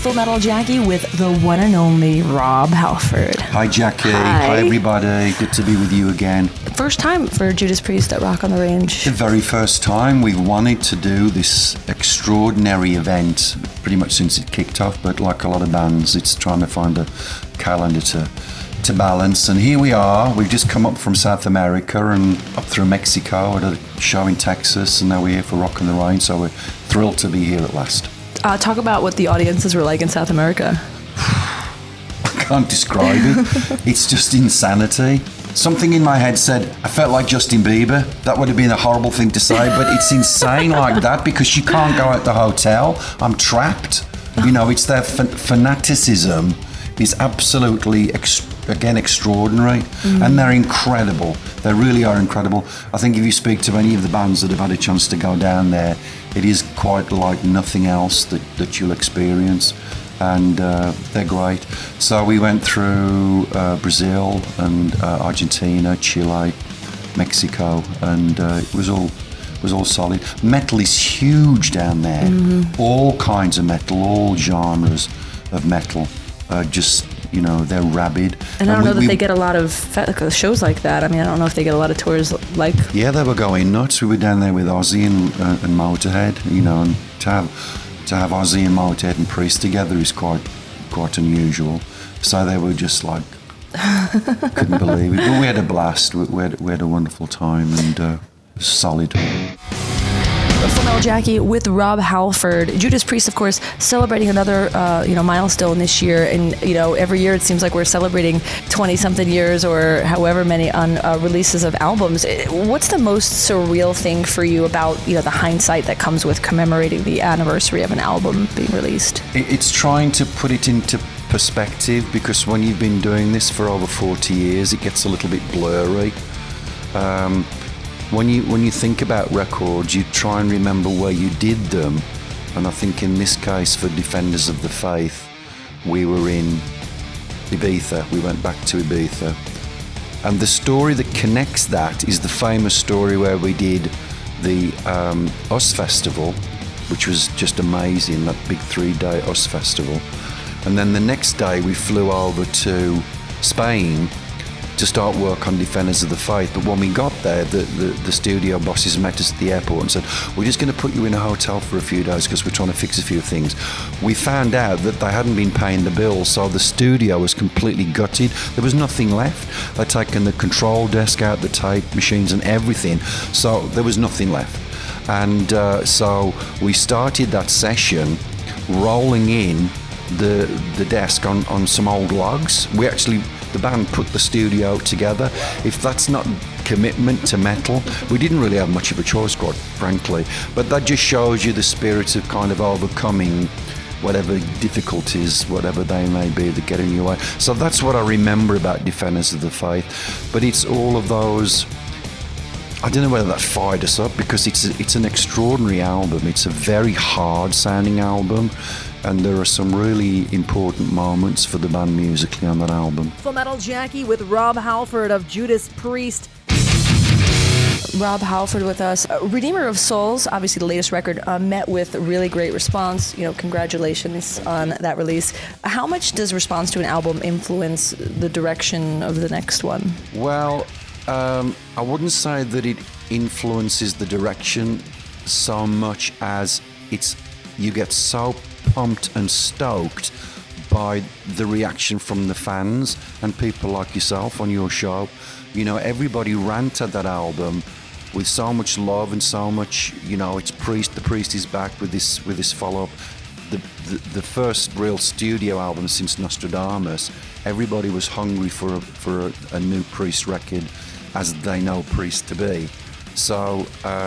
Full Metal Jackie with the one and only Rob Halford. Hi, Jackie. Hi. Everybody. Good to be with you again. First time for Judas Priest at Rock on the Range. The very first time we've wanted to do this extraordinary event pretty much since it kicked off, but like a lot of bands, it's trying to find a calendar to balance. And here we are. We've just come up from South America and up through Mexico at a show in Texas, and now we're here for Rock on the Range, so we're thrilled to be here at last. Talk about what the audiences were like in South America. I can't describe it. It's just insanity. Something in my head said, I felt like Justin Bieber. That would have been a horrible thing to say, but it's insane like that because you can't go out the hotel. I'm trapped. You know, it's their fanaticism is absolutely, again, extraordinary. And they're incredible. They really are incredible. I think if you speak to any of the bands that have had a chance to go down there, it is quite like nothing else that you'll experience. And they're great. So we went through Brazil and Argentina, Chile, Mexico, and it was all solid. Metal is huge down there. All kinds of metal, all genres of metal. Just, you know, they're rabid. And I don't know that they get a lot of shows like that. I mean, I don't know if they get a lot of tours like... Yeah, they were going nuts. We were down there with Ozzy and Motorhead, you know, and to have Ozzy and Motorhead and Priest together is quite unusual. So they were just like, couldn't believe it. But we had a blast. We had a wonderful time and solid. Full Metal Jackie with Rob Halford. Judas Priest, of course, celebrating another milestone this year, and every year it seems like we're celebrating 20-something years or however many releases of albums. What's the most surreal thing for you about the hindsight that comes with commemorating the anniversary of an album being released? It's trying to put it into perspective, because when you've been doing this for over 40 years, it gets a little bit blurry. When you think about records, you try and remember where you did them, and I think in this case for Defenders of the Faith, we were in Ibiza. We went back to Ibiza, and the story that connects that is the famous story where we did the US Festival, which was just amazing, that big 3-day US Festival, and then the next day we flew over to Spain to start work on Defenders of the Faith. But when we got there, the studio bosses met us at the airport and said, we're just going to put you in a hotel for a few days because we're trying to fix a few things. We found out that they hadn't been paying the bills, so the studio was completely gutted. There was nothing left. They'd taken the control desk out, the tape machines and everything, so there was nothing left. And so we started that session rolling in the desk on some old logs. The band put the studio together. If that's not commitment to metal, we didn't really have much of a choice, quite frankly. But that just shows you the spirit of kind of overcoming whatever difficulties, whatever they may be, that get in your way. So that's what I remember about Defenders of the Faith. But it's all of those... I don't know whether that fired us up, because it's an extraordinary album. It's a very hard-sounding album, and there are some really important moments for the band musically on that album. Full Metal Jackie with Rob Halford of Judas Priest. Rob Halford with us. Redeemer of Souls, obviously the latest record, met with a really great response. Congratulations on that release. How much does response to an album influence the direction of the next one? Well, I wouldn't say that it influences the direction so much as you get so pumped and stoked by the reaction from the fans and people like yourself on your show. Everybody ran to that album with so much love and so much, it's Priest. The Priest is back with this follow-up. The first real studio album since Nostradamus. Everybody was hungry for a new Priest record, as they know Priest to be. So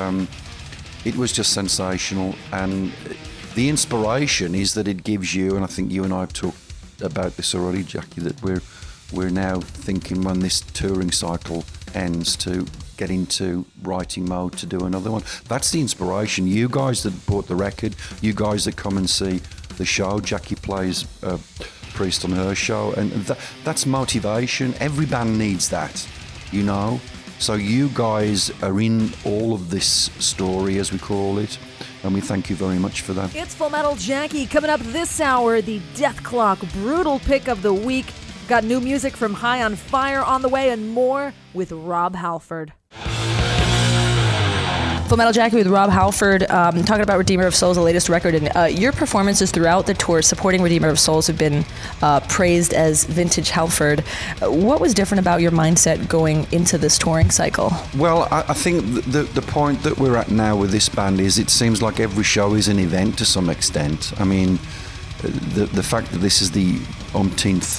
it was just sensational, and the inspiration is that it gives you, and I think you and I have talked about this already, Jackie, that we're now thinking when this touring cycle ends to get into writing mode to do another one. That's the inspiration. You guys that bought the record, you guys that come and see the show, Jackie plays Priest on her show, and that's motivation. Every band needs that, So you guys are in all of this story, as we call it, and we thank you very much for that. It's Full Metal Jackie. Coming up this hour, the Death Clock Brutal Pick of the Week. Got new music from High on Fire on the way and more with Rob Halford. Full Metal Jackie with Rob Halford, talking about Redeemer of Souls, the latest record. And your performances throughout the tour supporting Redeemer of Souls have been praised as vintage Halford. What was different about your mindset going into this touring cycle? Well, I think the point that we're at now with this band is it seems like every show is an event to some extent. I mean, the fact that this is the umpteenth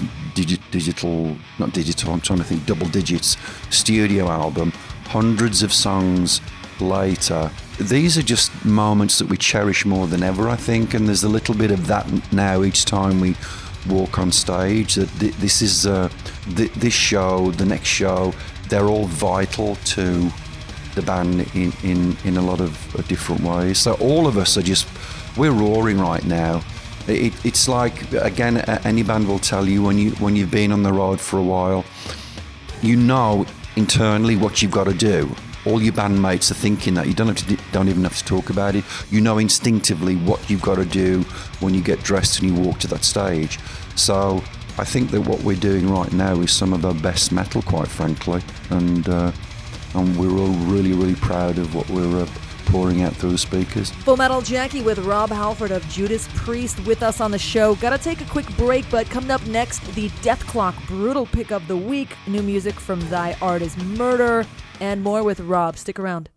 double digits studio album, hundreds of songs later, these are just moments that we cherish more than ever, I think, and there's a little bit of that now each time we walk on stage, that this is this show, the next show, they're all vital to the band in a lot of different ways. So all of us we're roaring right now. It's like, again, any band will tell you when you've been on the road for a while, you know internally what you've got to do. All your bandmates are thinking that. You don't even have to talk about it. You know instinctively what you've got to do when you get dressed and you walk to that stage. So I think that what we're doing right now is some of our best metal, quite frankly, and we're all really, really proud of what we're pouring out through the speakers. Full Metal Jackie with Rob Halford of Judas Priest with us on the show. Gotta take a quick break, but coming up next, the Death Clock Brutal Pick of the Week. New music from Thy Art is Murder, and more with Rob. Stick around.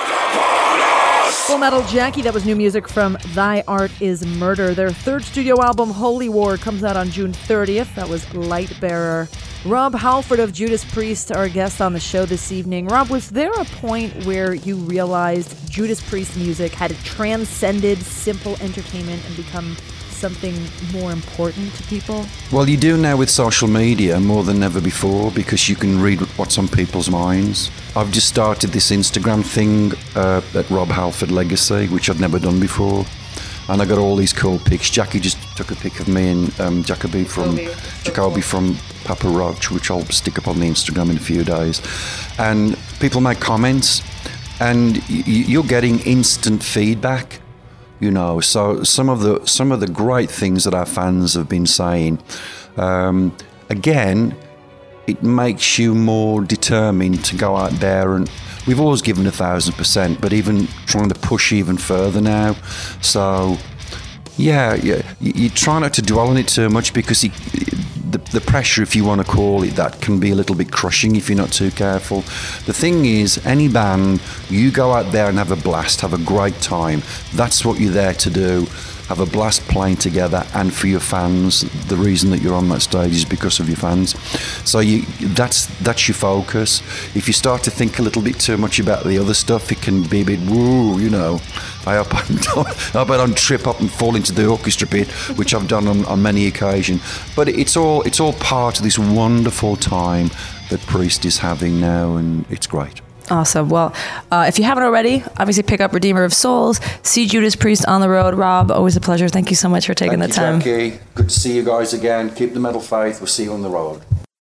Full Metal Jackie, that was new music from Thy Art is Murder. Their third studio album, Holy War, comes out on June 30th. That was Lightbearer. Rob Halford of Judas Priest, our guest on the show this evening. Rob, was there a point where you realized Judas Priest music had transcended simple entertainment and become something more important to people? Well, you do now with social media more than ever before, because you can read what's on people's minds. I've just started this Instagram thing at Rob Halford Legacy, which I'd never done before. And I got all these cool pics. Jackie just took a pic of me and Jacoby from Papa Roach, which I'll stick up on the Instagram in a few days. And people make comments, and you're getting instant feedback. You know, so some of the great things that our fans have been saying, again, it makes you more determined to go out there, and we've always given 1,000%, but even trying to push even further now. So, yeah, you try not to dwell on it too much, because the pressure, if you want to call it that, can be a little bit crushing if you're not too careful. The thing is, any band, you go out there and have a blast, have a great time. That's what you're there to do. Have a blast playing together, and for your fans. The reason that you're on that stage is because of your fans. So that's your focus. If you start to think a little bit too much about the other stuff, it can be a bit woo, you know. I hope I don't trip up and fall into the orchestra pit, which I've done on many occasions. But it's all part of this wonderful time that Priest is having now, and it's great. Awesome. Well, if you haven't already, obviously pick up Redeemer of Souls, see Judas Priest on the road. Rob, always a pleasure. Thank you so much for taking the time. Thank you, Jackie. Good to see you guys again. Keep the metal faith. We'll see you on the road.